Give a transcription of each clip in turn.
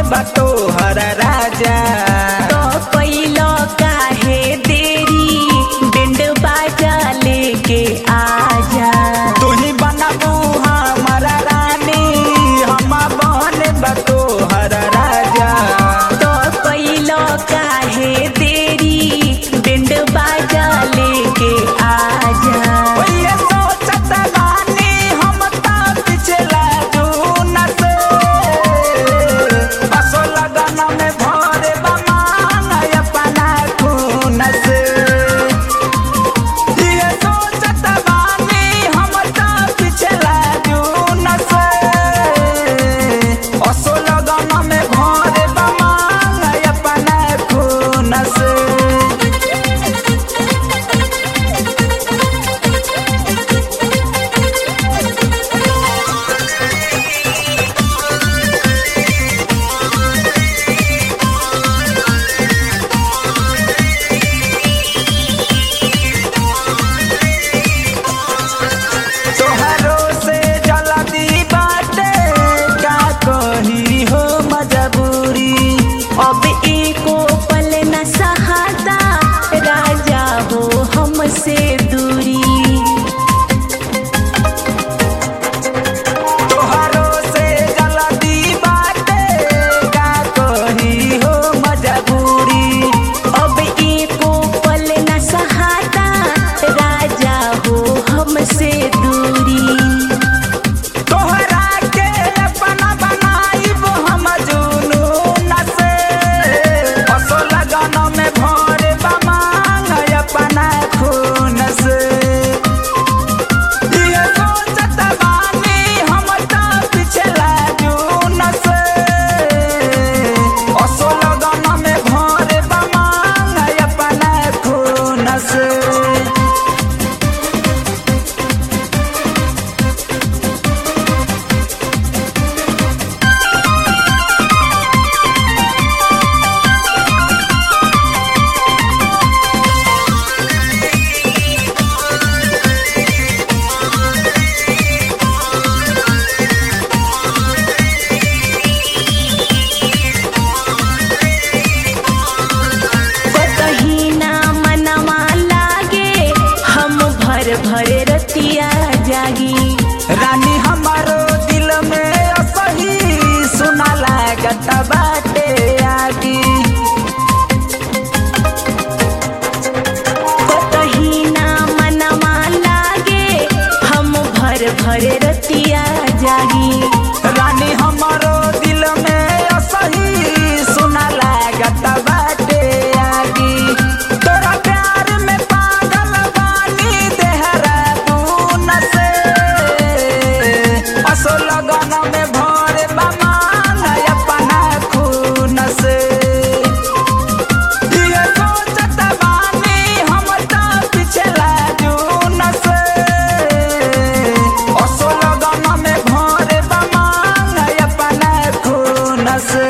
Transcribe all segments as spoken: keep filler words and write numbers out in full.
बातो हर राजा। तो कैलो काहे देरी बैंड बाजा लेके आजा। तू ही बनबू हमारा रानी हम बन बातो हर राजा। तो कैलो काहे देरी बैंड बाजा लेके आजा। ये सोचत रानी हम ता पिछला जून से असो लगन में भरे बमान अपना खून से। ये सोचत रानी हम ता पिछला जून से असो लगन में भरे बमान अपना खून से। तोहरो से जल्दी बाटे का कही हो मजबूरी। अब एको पल न सहाता राजा हो हमसे दूरी। तोहरो से जल्दी बाटे का कही हो मजबूरी। अब एको पल न सहाता राजा हो हमसे दूरी। तोहरा के अपना बनाइब हम जुनून से असो लगन में भरे बमान अपना खून से। ये सोचत बानी हम ता पिछला जून से असो लगन में भरे बमान अपना खून से। कहीं ना मनवा लागे हम भर भर रतिया जागी। रानी हमारो दिल में असही सुना लागत बाटे आगी। कहीं ना मनवा लागे हम भर भर रतिया जागी। रानी हमारो दिल में असही सुना लागत बाटे आगी। तोरा प्यार में पागल बानी देहरादून से असो लगन में भरे बमान अपना खून से। ये सोचत बानी हम ता पिछला जून से असो लगन में भरे बमान अपना खून से।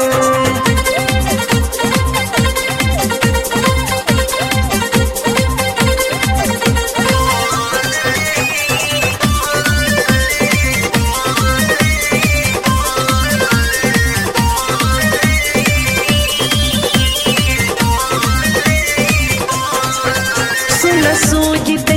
सुन सूझते